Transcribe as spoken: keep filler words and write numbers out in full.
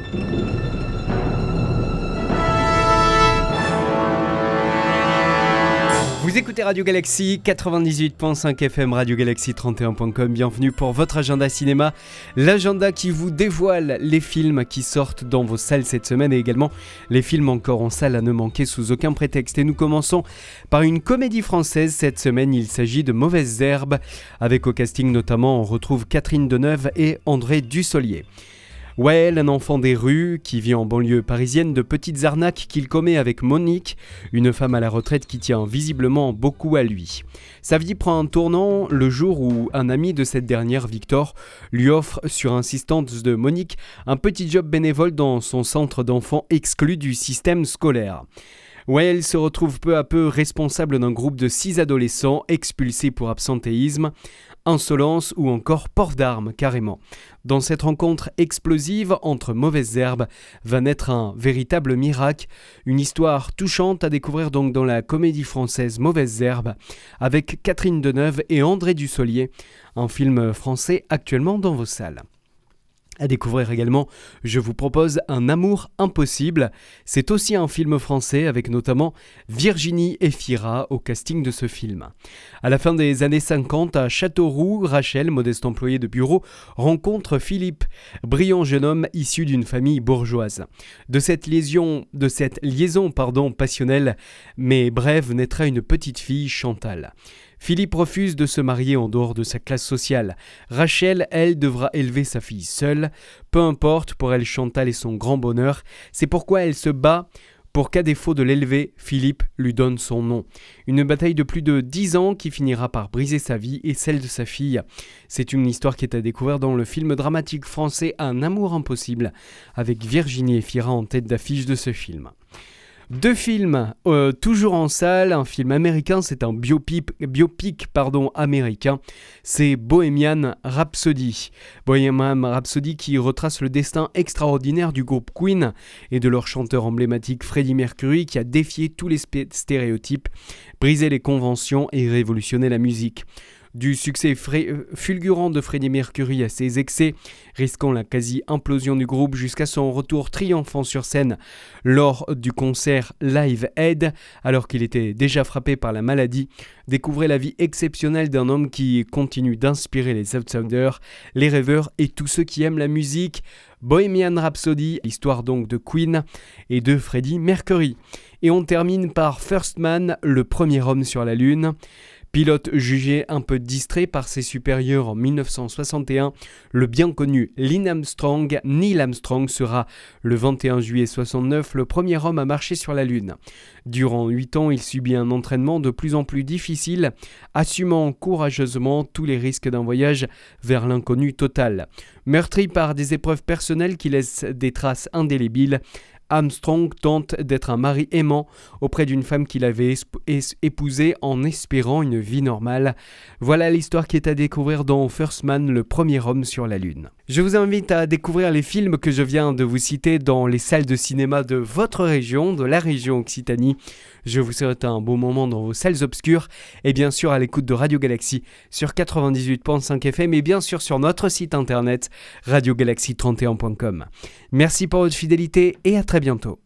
Vous écoutez Radio Galaxy quatre-vingt-dix-huit virgule cinq F M, Radio Galaxy trente et un point com. Bienvenue pour votre agenda cinéma, l'agenda qui vous dévoile les films qui sortent dans vos salles cette semaine et également les films encore en salle à ne manquer sous aucun prétexte. Et nous commençons par une comédie française cette semaine. Il s'agit de Mauvaises Herbes, avec au casting notamment on retrouve Catherine Deneuve et André Dussolier. Wael, un enfant des rues qui vit en banlieue parisienne, de petites arnaques qu'il commet avec Monique, une femme à la retraite qui tient visiblement beaucoup à lui. Sa vie prend un tournant le jour où un ami de cette dernière, Victor, lui offre, sur insistance de Monique, un petit job bénévole dans son centre d'enfants exclu du système scolaire. Wael se retrouve peu à peu responsable d'un groupe de six adolescents expulsés pour absentéisme, insolence ou encore port d'armes carrément. Dans cette rencontre explosive entre Mauvaises Herbes va naître un véritable miracle, une histoire touchante à découvrir donc dans la comédie française Mauvaises Herbes avec Catherine Deneuve et André Dussolier, un film français actuellement dans vos salles. À découvrir également, je vous propose Un amour impossible. C'est aussi un film français avec notamment Virginie Efira au casting de ce film. À la fin des années cinquante, à Châteauroux, Rachel, modeste employée de bureau, rencontre Philippe, brillant jeune homme issu d'une famille bourgeoise. De cette liaison, de cette liaison pardon, passionnelle, mais brève, naîtra une petite fille, Chantal. Philippe refuse de se marier en dehors de sa classe sociale. Rachel, elle, devra élever sa fille seule. Peu importe, pour elle, Chantal est son grand bonheur. C'est pourquoi elle se bat pour qu'à défaut de l'élever, Philippe lui donne son nom. Une bataille de plus de dix ans qui finira par briser sa vie et celle de sa fille. C'est une histoire qui est à découvrir dans le film dramatique français Un amour impossible, avec Virginie Efira en tête d'affiche de ce film. Deux films, euh, toujours en salle, un film américain, c'est un biopic, biopic pardon, américain, c'est Bohemian Rhapsody. Bohemian Rhapsody qui retrace le destin extraordinaire du groupe Queen et de leur chanteur emblématique Freddie Mercury qui a défié tous les stéréotypes, brisé les conventions et révolutionné la musique. Du succès fra- fulgurant de Freddie Mercury à ses excès, risquant la quasi-implosion du groupe jusqu'à son retour triomphant sur scène lors du concert Live Aid, alors qu'il était déjà frappé par la maladie, découvrez la vie exceptionnelle d'un homme qui continue d'inspirer les outsiders, les rêveurs et tous ceux qui aiment la musique. Bohemian Rhapsody, histoire donc de Queen et de Freddie Mercury. Et on termine par First Man, le premier homme sur la Lune. Pilote jugé un peu distrait par ses supérieurs en dix-neuf cent soixante et un, le bien connu Neil Armstrong, Neil Armstrong sera le vingt et un juillet soixante-neuf le premier homme à marcher sur la Lune. Durant huit ans, il subit un entraînement de plus en plus difficile, assumant courageusement tous les risques d'un voyage vers l'inconnu total. Meurtri par des épreuves personnelles qui laissent des traces indélébiles, Armstrong tente d'être un mari aimant auprès d'une femme qu'il avait épousée en espérant une vie normale. Voilà l'histoire qui est à découvrir dans First Man, le premier homme sur la Lune. Je vous invite à découvrir les films que je viens de vous citer dans les salles de cinéma de votre région, de la région Occitanie. Je vous souhaite un beau moment dans vos salles obscures et bien sûr à l'écoute de Radio Galaxy sur quatre-vingt-dix-huit virgule cinq F M et bien sûr sur notre site internet radio galaxy trente et un point com. Merci pour votre fidélité et à très bientôt.